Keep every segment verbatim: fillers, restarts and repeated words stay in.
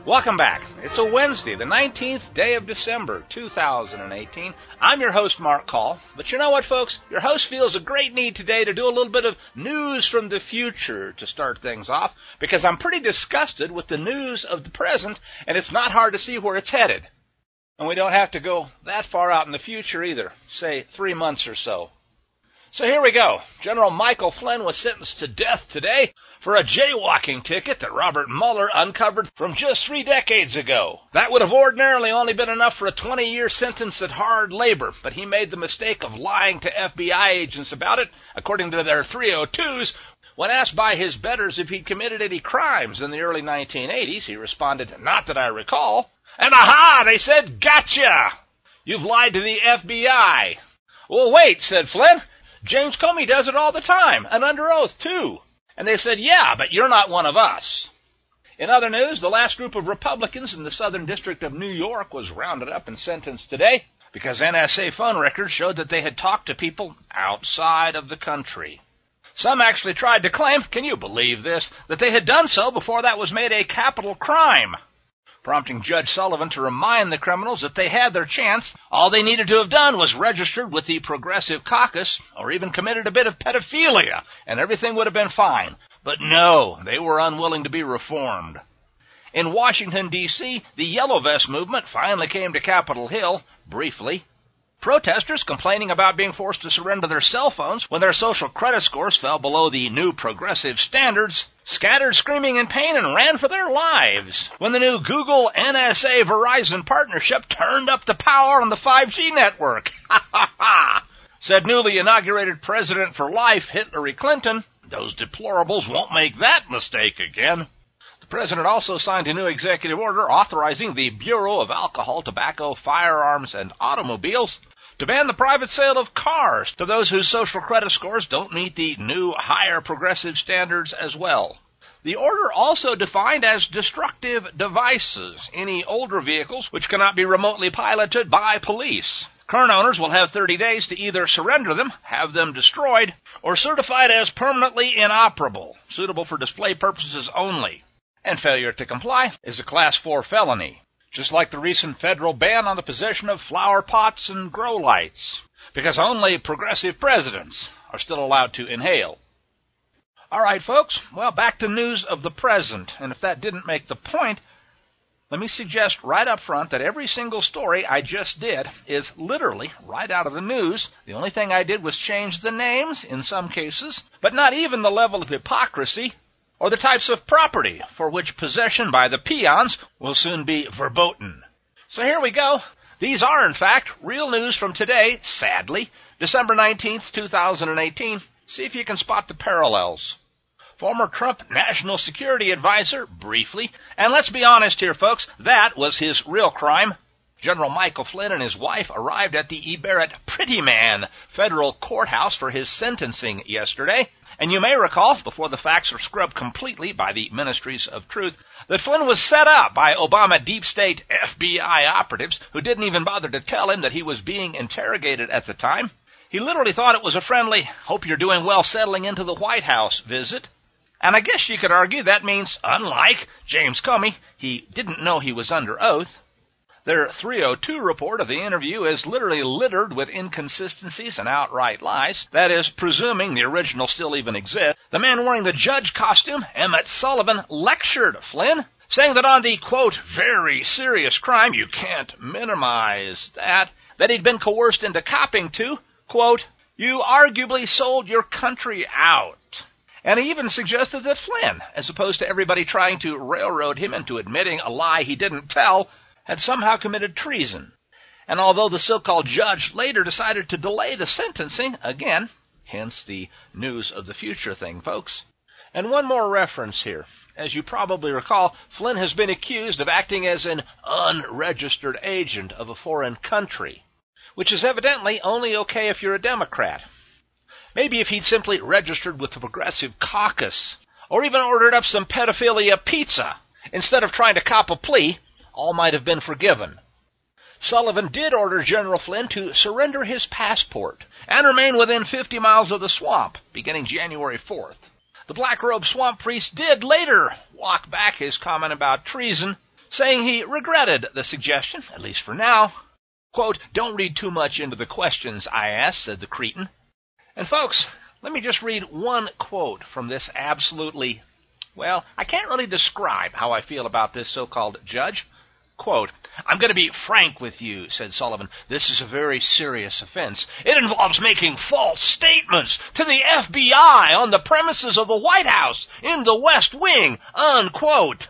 Welcome back. It's a Wednesday, the nineteenth day of December, two thousand eighteen. I'm your host, Mark Call. But you know what, folks? Your host feels a great need today to do a little bit of news from the future to start things off, because I'm pretty disgusted with the news of the present, and it's not hard to see where it's headed. And we don't have to go that far out in the future either, say three months or so. So here we go. General Michael Flynn was sentenced to death today for a jaywalking ticket that Robert Mueller uncovered from just three decades ago. That would have ordinarily only been enough for a twenty-year sentence at hard labor, but he made the mistake of lying to F B I agents about it, according to their three oh twos. When asked by his betters if he'd committed any crimes in the early nineteen eighties, he responded, "Not that I recall." And aha, they said, "Gotcha! You've lied to the F B I." "Well, wait," said Flynn. "James Comey does it all the time, and under oath, too." And they said, "Yeah, but you're not one of us." In other news, the last group of Republicans in the Southern District of New York was rounded up and sentenced today because N S A phone records showed that they had talked to people outside of the country. Some actually tried to claim, can you believe this, that they had done so before that was made a capital crime, prompting Judge Sullivan to remind the criminals that they had their chance. All they needed to have done was registered with the Progressive Caucus or even committed a bit of pedophilia, and everything would have been fine. But no, they were unwilling to be reformed. In Washington, D C, the Yellow Vest movement finally came to Capitol Hill, briefly. Protesters complaining about being forced to surrender their cell phones when their social credit scores fell below the new progressive standards scattered screaming in pain and ran for their lives when the new Google N S A Verizon partnership turned up the power on the five G network. Ha ha ha! Said newly inaugurated President for Life Hillary Clinton, "Those deplorables won't make that mistake again." The president also signed a new executive order authorizing the Bureau of Alcohol, Tobacco, Firearms, and Automobiles to ban the private sale of cars to those whose social credit scores don't meet the new, higher progressive standards as well. The order also defined as destructive devices any older vehicles which cannot be remotely piloted by police. Current owners will have thirty days to either surrender them, have them destroyed, or certified as permanently inoperable, suitable for display purposes only. And failure to comply is a class four felony, just like the recent federal ban on the possession of flower pots and grow lights, because only progressive presidents are still allowed to inhale. All right, folks, well, back to news of the present, and if that didn't make the point, let me suggest right up front that every single story I just did is literally right out of the news. The only thing I did was change the names in some cases, but not even the level of hypocrisy or the types of property for which possession by the peons will soon be verboten. So here we go. These are, in fact, real news from today, sadly, December nineteenth, two thousand eighteen. See if you can spot the parallels. Former Trump National Security Advisor, briefly, and let's be honest here, folks, that was his real crime. General Michael Flynn and his wife arrived at the Everett Prettyman Federal Courthouse for his sentencing yesterday. And you may recall, before the facts were scrubbed completely by the Ministries of Truth, that Flynn was set up by Obama deep state F B I operatives who didn't even bother to tell him that he was being interrogated at the time. He literally thought it was a friendly, hope you're doing well settling into the White House visit. And I guess you could argue that means, unlike James Comey, he didn't know he was under oath. Their three oh two report of the interview is literally littered with inconsistencies and outright lies. That is, presuming the original still even exists. The man wearing the judge costume, Emmett Sullivan, lectured Flynn, saying that on the, quote, very serious crime, you can't minimize that, that he'd been coerced into copping to, quote, you arguably sold your country out. And he even suggested that Flynn, as opposed to everybody trying to railroad him into admitting a lie he didn't tell, had somehow committed treason. And although the so-called judge later decided to delay the sentencing, again, hence the news of the future thing, folks. And one more reference here. As you probably recall, Flynn has been accused of acting as an unregistered agent of a foreign country, which is evidently only okay if you're a Democrat. Maybe if he'd simply registered with the Progressive Caucus, or even ordered up some pedophilia pizza, instead of trying to cop a plea, all might have been forgiven. Sullivan did order General Flynn to surrender his passport and remain within fifty miles of the swamp, beginning January fourth. The black-robed swamp priest did later walk back his comment about treason, saying he regretted the suggestion, at least for now. Quote, "Don't read too much into the questions I asked," said the cretin. And folks, let me just read one quote from this absolutely, well, I can't really describe how I feel about this so-called judge. Quote, "I'm going to be frank with you," said Sullivan. "This is a very serious offense. It involves making false statements to the F B I on the premises of the White House in the West Wing," unquote.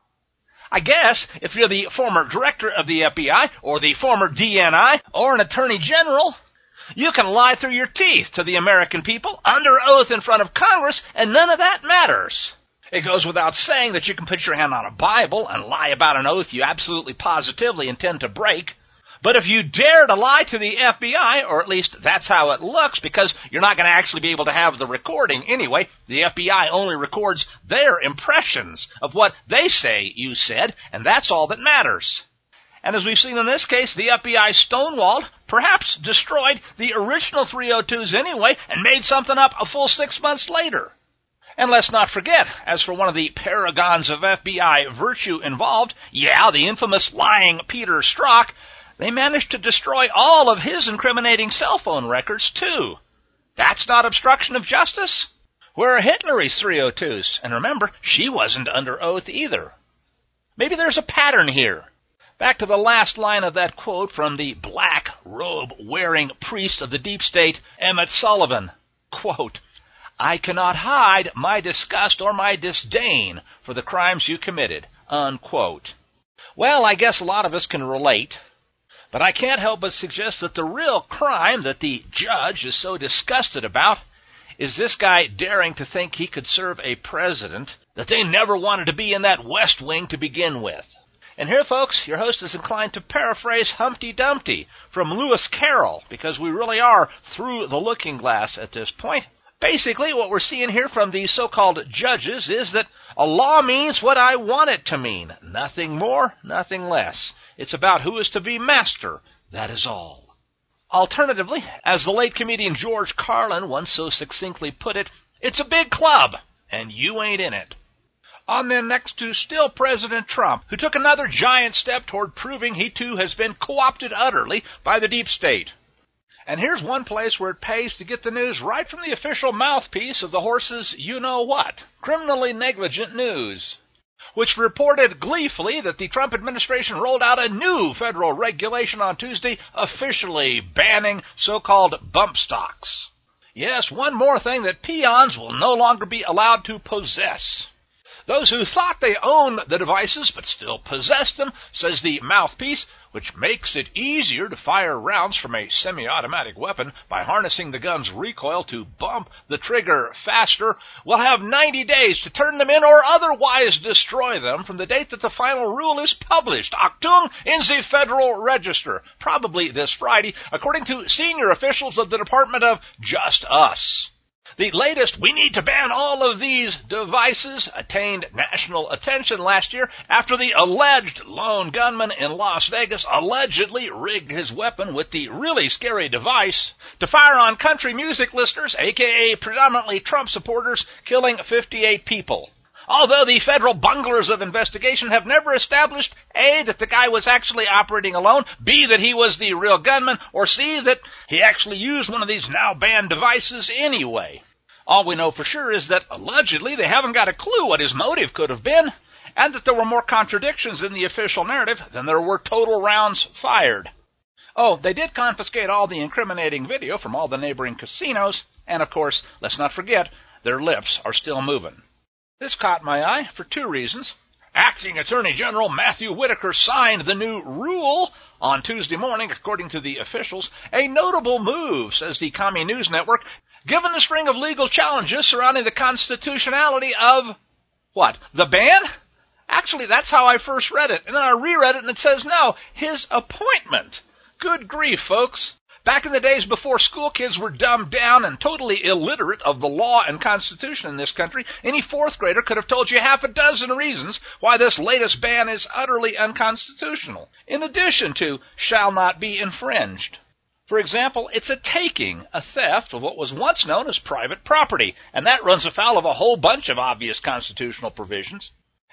I guess if you're the former director of the F B I or the former D N I or an attorney general, you can lie through your teeth to the American people under oath in front of Congress, and none of that matters. It goes without saying that you can put your hand on a Bible and lie about an oath you absolutely positively intend to break. But if you dare to lie to the F B I, or at least that's how it looks, because you're not going to actually be able to have the recording anyway, the F B I only records their impressions of what they say you said, and that's all that matters. And as we've seen in this case, the F B I stonewalled, perhaps destroyed the original three oh twos anyway, and made something up a full six months later. And let's not forget, as for one of the paragons of F B I virtue involved, yeah, the infamous lying Peter Strzok, they managed to destroy all of his incriminating cell phone records, too. That's not obstruction of justice. Where are Hillary's three oh twos? And remember, she wasn't under oath either. Maybe there's a pattern here. Back to the last line of that quote from the black robe-wearing priest of the deep state, Emmett Sullivan. Quote, "I cannot hide my disgust or my disdain for the crimes you committed," unquote. Well, I guess a lot of us can relate, but I can't help but suggest that the real crime that the judge is so disgusted about is this guy daring to think he could serve a president that they never wanted to be in that West Wing to begin with. And here, folks, your host is inclined to paraphrase Humpty Dumpty from Lewis Carroll, because we really are through the looking glass at this point. Basically, what we're seeing here from these so-called judges is that a law means what I want it to mean. Nothing more, nothing less. It's about who is to be master. That is all. Alternatively, as the late comedian George Carlin once so succinctly put it, it's a big club, and you ain't in it. On then next to still President Trump, who took another giant step toward proving he too has been co-opted utterly by the deep state. And here's one place where it pays to get the news right from the official mouthpiece of the horse's you-know-what, Criminally Negligent News, which reported gleefully that the Trump administration rolled out a new federal regulation on Tuesday officially banning so-called bump stocks. Yes, one more thing that peons will no longer be allowed to possess. Those who thought they owned the devices but still possessed them, says the mouthpiece, which makes it easier to fire rounds from a semi-automatic weapon by harnessing the gun's recoil to bump the trigger faster, will have ninety days to turn them in or otherwise destroy them from the date that the final rule is published. Achtung in the Federal Register, probably this Friday, according to senior officials of the Department of Just Us. The latest, we need to ban all of these devices, attained national attention last year after the alleged lone gunman in Las Vegas allegedly rigged his weapon with the really scary device to fire on country music listeners, aka predominantly Trump supporters, killing fifty-eight people. Although the federal bunglers of investigation have never established, A, that the guy was actually operating alone, B, that he was the real gunman, or C, that he actually used one of these now banned devices anyway. All we know for sure is that, allegedly, they haven't got a clue what his motive could have been, and that there were more contradictions in the official narrative than there were total rounds fired. Oh, they did confiscate all the incriminating video from all the neighboring casinos, and of course, let's not forget, their lips are still moving. This caught my eye for two reasons. Acting Attorney General Matthew Whitaker signed the new rule on Tuesday morning, according to the officials. A notable move, says the Commie News Network, given the string of legal challenges surrounding the constitutionality of, what, the ban? Actually, that's how I first read it, and then I reread it and it says no, his appointment. Good grief, folks. Back in the days before school kids were dumbed down and totally illiterate of the law and constitution in this country, any fourth grader could have told you half a dozen reasons why this latest ban is utterly unconstitutional, in addition to shall not be infringed. For example, it's a taking, a theft of what was once known as private property, and that runs afoul of a whole bunch of obvious constitutional provisions.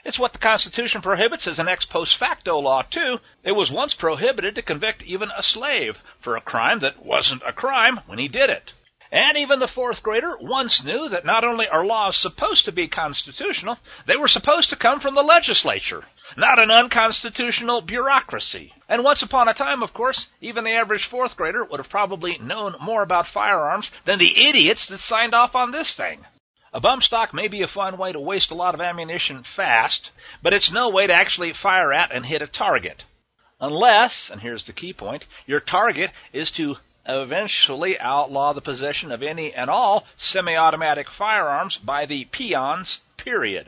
It's what the Constitution prohibits as an ex post facto law, too. It was once prohibited to convict even a slave for a crime that wasn't a crime when he did it. And even the fourth grader once knew that not only are laws supposed to be constitutional, they were supposed to come from the legislature, not an unconstitutional bureaucracy. And once upon a time, of course, even the average fourth grader would have probably known more about firearms than the idiots that signed off on this thing. A bump stock may be a fun way to waste a lot of ammunition fast, but it's no way to actually fire at and hit a target. Unless, and here's the key point, your target is to eventually outlaw the possession of any and all semi-automatic firearms by the peons, period.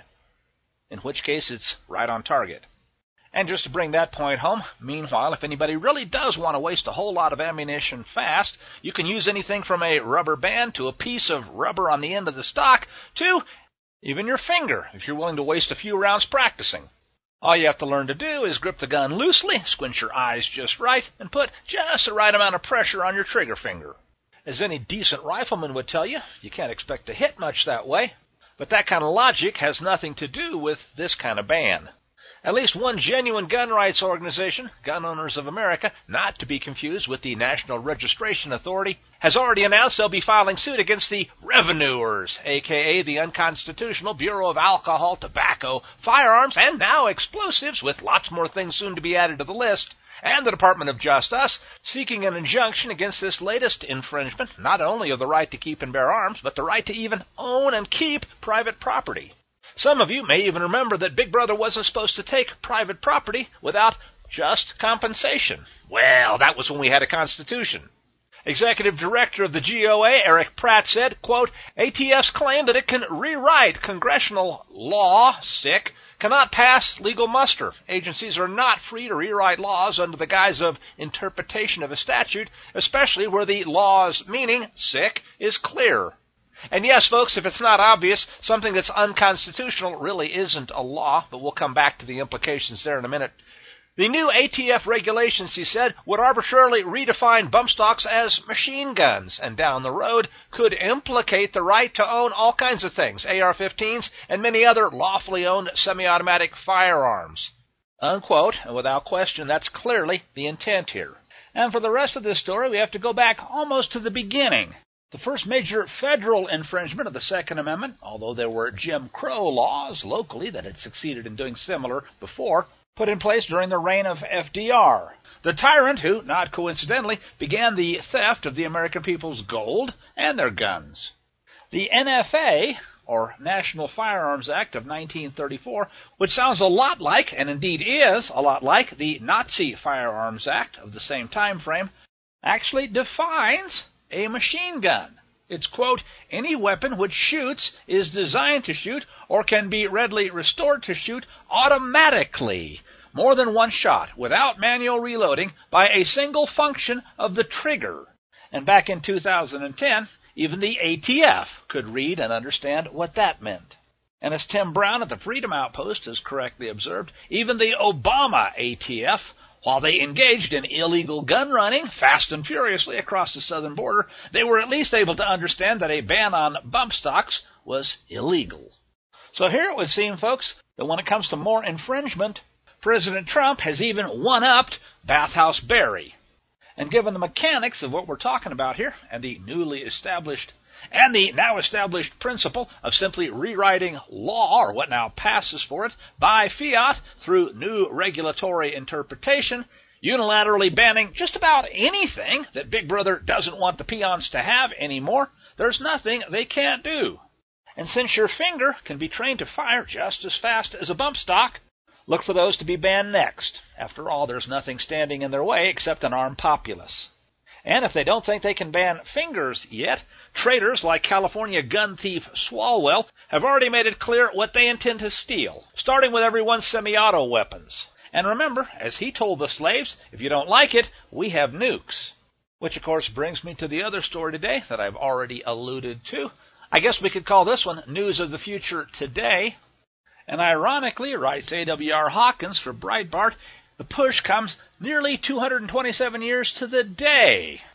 In which case it's right on target. And just to bring that point home, meanwhile, if anybody really does want to waste a whole lot of ammunition fast, you can use anything from a rubber band to a piece of rubber on the end of the stock to even your finger if you're willing to waste a few rounds practicing. All you have to learn to do is grip the gun loosely, squint your eyes just right, and put just the right amount of pressure on your trigger finger. As any decent rifleman would tell you, you can't expect to hit much that way. But that kind of logic has nothing to do with this kind of ban. At least one genuine gun rights organization, Gun Owners of America, not to be confused with the National Registration Authority, has already announced they'll be filing suit against the revenuers, aka the unconstitutional Bureau of Alcohol, Tobacco, Firearms, and now explosives, with lots more things soon to be added to the list, and the Department of Justice, seeking an injunction against this latest infringement, not only of the right to keep and bear arms, but the right to even own and keep private property. Some of you may even remember that Big Brother wasn't supposed to take private property without just compensation. Well, that was when we had a constitution. Executive Director of the G O A, Eric Pratt, said, quote, A T F's claim that it can rewrite congressional law, sick, cannot pass legal muster. Agencies are not free to rewrite laws under the guise of interpretation of a statute, especially where the law's meaning, sick, is clear. And yes, folks, if it's not obvious, something that's unconstitutional really isn't a law, but we'll come back to the implications there in a minute. The new A T F regulations, he said, would arbitrarily redefine bump stocks as machine guns, and down the road could implicate the right to own all kinds of things, A R fifteens and many other lawfully owned semi-automatic firearms. Unquote, and without question, that's clearly the intent here. And for the rest of this story, we have to go back almost to the beginning. The first major federal infringement of the Second Amendment, although there were Jim Crow laws locally that had succeeded in doing similar before, put in place during the reign of F D R. The tyrant who, not coincidentally, began the theft of the American people's gold and their guns. The N F A, or National Firearms Act of nineteen thirty-four, which sounds a lot like, and indeed is a lot like, the Nazi Firearms Act of the same time frame, actually defines a machine gun. It's, quote, any weapon which shoots, is designed to shoot, or can be readily restored to shoot automatically, more than one shot, without manual reloading, by a single function of the trigger. And back in two thousand ten, even the A T F could read and understand what that meant. And as Tim Brown at the Freedom Outpost has correctly observed, even the Obama A T F, while they engaged in illegal gun running fast and furiously across the southern border, they were at least able to understand that a ban on bump stocks was illegal. So here it would seem, folks, that when it comes to more infringement, President Trump has even one-upped Bathhouse Barry. And given the mechanics of what we're talking about here, and the newly established and the now established principle of simply rewriting law, or what now passes for it, by fiat through new regulatory interpretation, unilaterally banning just about anything that Big Brother doesn't want the peons to have anymore, there's nothing they can't do. And since your finger can be trained to fire just as fast as a bump stock, look for those to be banned next. After all, there's nothing standing in their way except an armed populace. And if they don't think they can ban fingers yet, traitors like California gun thief Swalwell have already made it clear what they intend to steal, starting with everyone's semi-auto weapons. And remember, as he told the slaves, if you don't like it, we have nukes. Which, of course, brings me to the other story today that I've already alluded to. I guess we could call this one News of the Future Today. And ironically, writes A W R Hawkins for Breitbart, the push comes nearly two hundred twenty-seven years to the day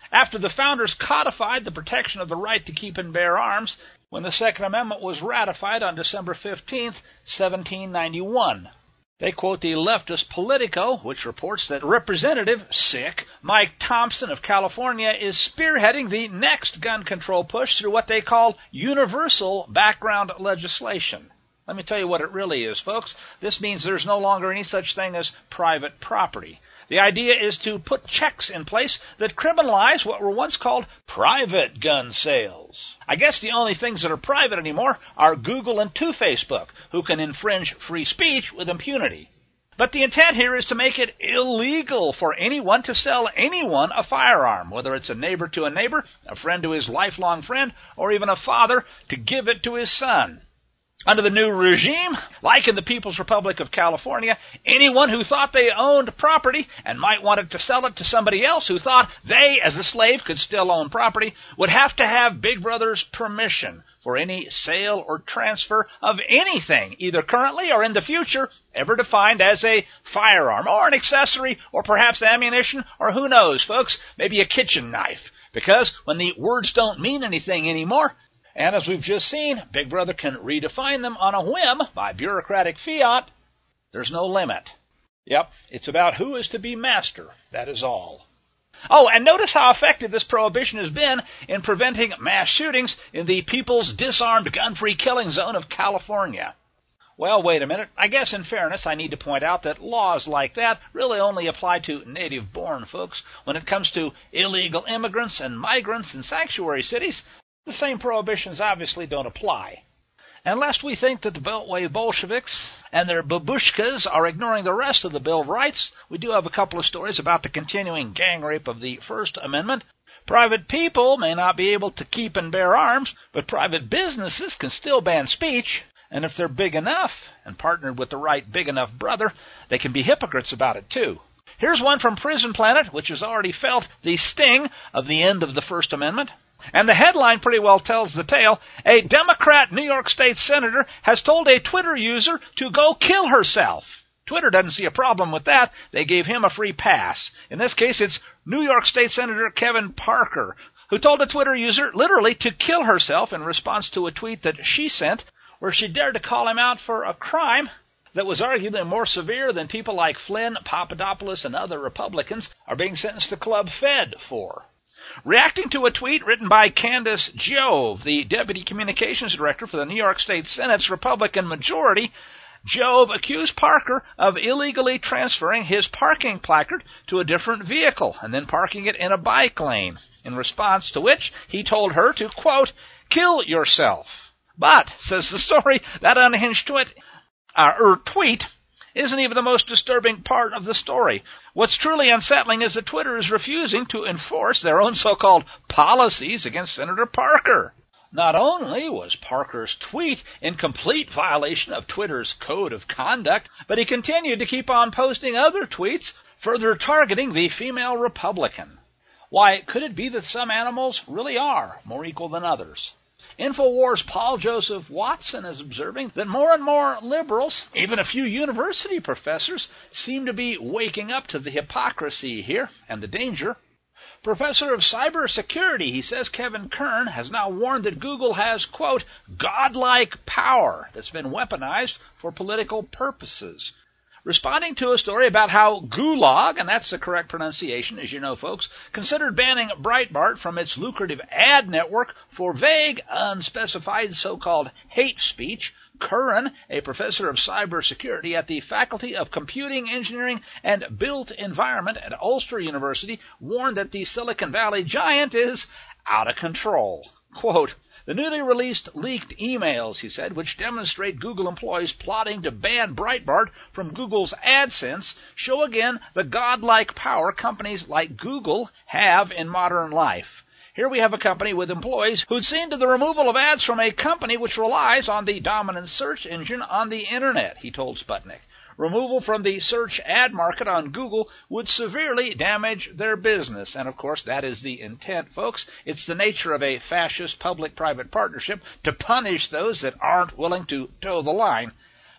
after the founders codified the protection of the right to keep and bear arms when the Second Amendment was ratified on December fifteenth, seventeen ninety-one. They quote the leftist Politico, which reports that Representative, sick, Mike Thompson of California is spearheading the next gun control push through what they call universal background legislation. Let me tell you what it really is, folks. This means there's no longer any such thing as private property. The idea is to put checks in place that criminalize what were once called private gun sales. I guess the only things that are private anymore are Google and Two-Facebook, who can infringe free speech with impunity. But the intent here is to make it illegal for anyone to sell anyone a firearm, whether it's a neighbor to a neighbor, a friend to his lifelong friend, or even a father to give it to his son. Under the new regime, like in the People's Republic of California, anyone who thought they owned property and might want to sell it to somebody else who thought they, as a slave, could still own property would have to have Big Brother's permission for any sale or transfer of anything, either currently or in the future, ever defined as a firearm or an accessory or perhaps ammunition or who knows, folks, maybe a kitchen knife. Because when the words don't mean anything anymore, and as we've just seen, Big Brother can redefine them on a whim by bureaucratic fiat, there's no limit. Yep, it's about who is to be master, that is all. Oh, and notice how effective this prohibition has been in preventing mass shootings in the People's Disarmed Gun-Free Killing Zone of California. Well, wait a minute. I guess in fairness I need to point out that laws like that really only apply to native-born folks. When it comes to illegal immigrants and migrants in sanctuary cities, the same prohibitions obviously don't apply. And lest we think that the Beltway Bolsheviks and their babushkas are ignoring the rest of the Bill of Rights, we do have a couple of stories about the continuing gang rape of the First Amendment. Private people may not be able to keep and bear arms, but private businesses can still ban speech. And if they're big enough and partnered with the right big enough brother, they can be hypocrites about it too. Here's one from Prison Planet, which has already felt the sting of the end of the First Amendment. And the headline pretty well tells the tale. A Democrat New York State senator has told a Twitter user to go kill herself. Twitter doesn't see a problem with that. They gave him a free pass. In this case, it's New York State Senator Kevin Parker, who told a Twitter user literally to kill herself in response to a tweet that she sent, where she dared to call him out for a crime that was arguably more severe than people like Flynn, Papadopoulos, and other Republicans are being sentenced to Club Fed for. Reacting to a tweet written by Candace Jove, the Deputy Communications Director for the New York State Senate's Republican majority, Jove accused Parker of illegally transferring his parking placard to a different vehicle and then parking it in a bike lane, in response to which he told her to, quote, kill yourself. But, says the story, that unhinged tweet, uh, er, tweet isn't even the most disturbing part of the story. What's truly unsettling is that Twitter is refusing to enforce their own so-called policies against Senator Parker. Not only was Parker's tweet in complete violation of Twitter's code of conduct, but he continued to keep on posting other tweets, further targeting the female Republican. Why, could it be that some animals really are more equal than others? InfoWars' Paul Joseph Watson is observing that more and more liberals, even a few university professors, seem to be waking up to the hypocrisy here and the danger. Professor of cybersecurity, he says, Kevin Kern, has now warned that Google has, quote, godlike power that's been weaponized for political purposes. Responding to a story about how Gulag, and that's the correct pronunciation, as you know, folks, considered banning Breitbart from its lucrative ad network for vague, unspecified so-called hate speech, Curran, a professor of cybersecurity at the Faculty of Computing, Engineering, and Built Environment at Ulster University, warned that the Silicon Valley giant is out of control. Quote, the newly released leaked emails, he said, which demonstrate Google employees plotting to ban Breitbart from Google's AdSense, show again the godlike power companies like Google have in modern life. Here we have a company with employees who'd seen to the removal of ads from a company which relies on the dominant search engine on the Internet, he told Sputnik. Removal from the search ad market on Google would severely damage their business. And, of course, that is the intent, folks. It's the nature of a fascist public-private partnership to punish those that aren't willing to toe the line.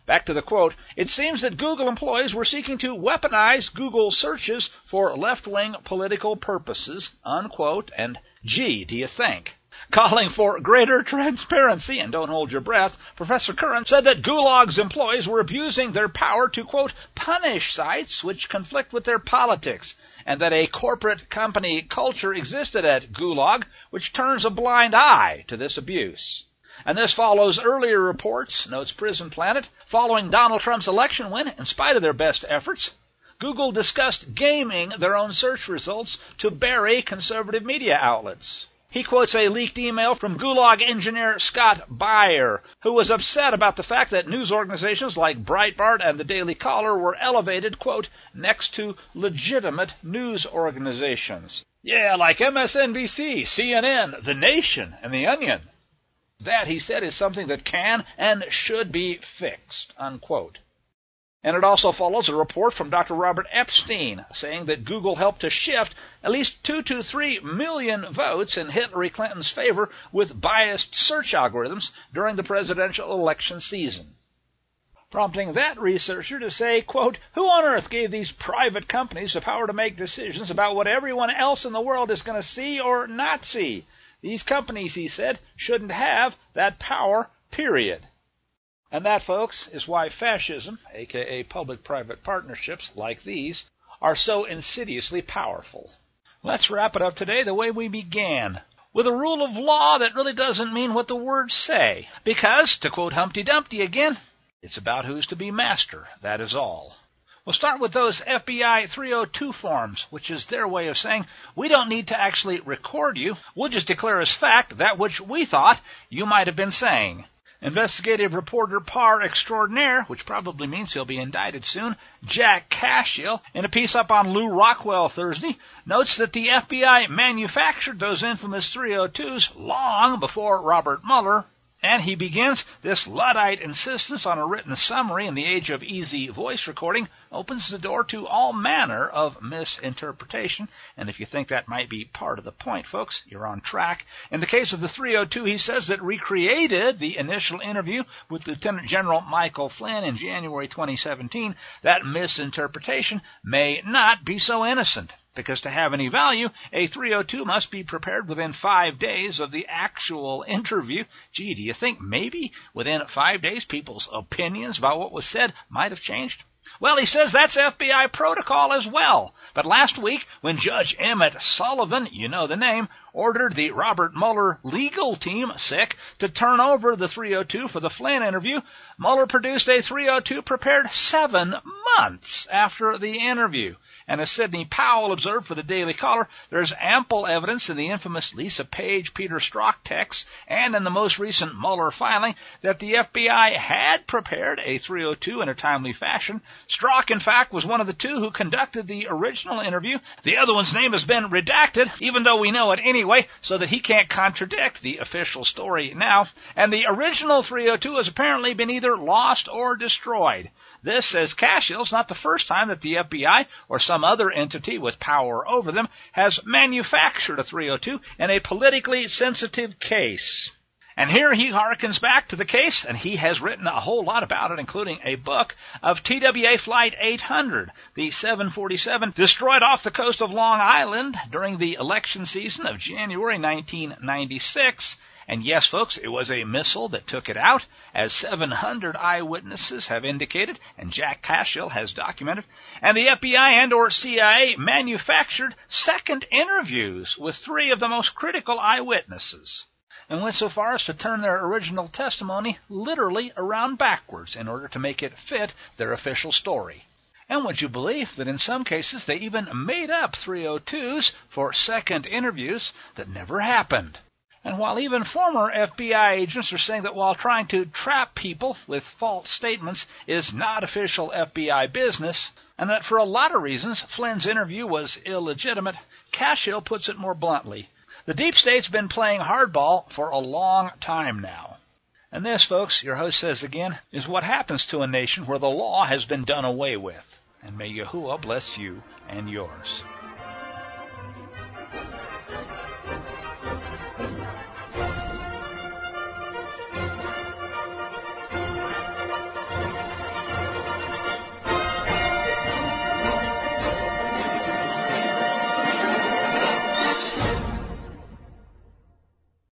Back to the quote, "It seems that Google employees were seeking to weaponize Google searches for left-wing political purposes," unquote, and gee, do you think? Calling for greater transparency, and don't hold your breath, Professor Curran said that Gulag's employees were abusing their power to, quote, punish sites which conflict with their politics, and that a corporate company culture existed at Gulag which turns a blind eye to this abuse. And this follows earlier reports, notes Prison Planet, following Donald Trump's election win, in spite of their best efforts, Google discussed gaming their own search results to bury conservative media outlets. He quotes a leaked email from Gulag engineer Scott Beyer, who was upset about the fact that news organizations like Breitbart and the Daily Caller were elevated, quote, next to legitimate news organizations. Yeah, like M S N B C, C N N, The Nation, and The Onion. That, he said, is something that can and should be fixed, unquote. And it also follows a report from Doctor Robert Epstein saying that Google helped to shift at least two to three million votes in Hillary Clinton's favor with biased search algorithms during the presidential election season. Prompting that researcher to say, quote, who on earth gave these private companies the power to make decisions about what everyone else in the world is going to see or not see? These companies, he said, shouldn't have that power, period. And that, folks, is why fascism, aka public-private partnerships like these, are so insidiously powerful. Let's wrap it up today the way we began, with a rule of law that really doesn't mean what the words say. Because, to quote Humpty Dumpty again, it's about who's to be master, that is all. We'll start with those F B I three oh two forms, which is their way of saying, we don't need to actually record you, we'll just declare as fact that which we thought you might have been saying. Investigative reporter par extraordinaire, which probably means he'll be indicted soon, Jack Cashill, in a piece up on Lew Rockwell Thursday, notes that the F B I manufactured those infamous three oh twos long before Robert Mueller, and he begins, this Luddite insistence on a written summary in the age of easy voice recording opens the door to all manner of misinterpretation, and if you think that might be part of the point, folks, you're on track. In the case of the three oh two, he says that recreated the initial interview with Lieutenant General Michael Flynn in January twenty seventeen. That misinterpretation may not be so innocent, because to have any value, a three oh two must be prepared within five days of the actual interview. Gee, do you think maybe within five days people's opinions about what was said might have changed? Well, he says that's F B I protocol as well. But last week, when Judge Emmett Sullivan, you know the name, ordered the Robert Mueller legal team, sick, to turn over the three oh two for the Flynn interview, Mueller produced a three oh two prepared seven months after the interview. And as Sidney Powell observed for the Daily Caller, there's ample evidence in the infamous Lisa Page, Peter Strzok texts and in the most recent Mueller filing that the F B I had prepared a three oh two in a timely fashion. Strzok, in fact, was one of the two who conducted the original interview. The other one's name has been redacted, even though we know it anyway, so that he can't contradict the official story now. And the original three oh two has apparently been either lost or destroyed. This, says Cashill, is not the first time that the F B I or some other entity with power over them has manufactured a three oh two in a politically sensitive case. And here he harkens back to the case, and he has written a whole lot about it, including a book, of T W A Flight eight hundred, the seven forty-seven destroyed off the coast of Long Island during the election season of January nineteen ninety-six. And yes, folks, it was a missile that took it out, as seven hundred eyewitnesses have indicated, and Jack Cashill has documented. And the F B I and or C I A manufactured second interviews with three of the most critical eyewitnesses, and went so far as to turn their original testimony literally around backwards in order to make it fit their official story. And would you believe that in some cases they even made up three oh twos for second interviews that never happened? And while even former F B I agents are saying that while trying to trap people with false statements is not official F B I business, and that for a lot of reasons Flynn's interview was illegitimate, Cashill puts it more bluntly. The deep state's been playing hardball for a long time now. And this, folks, your host says again, is what happens to a nation where the law has been done away with. And may Yahuwah bless you and yours.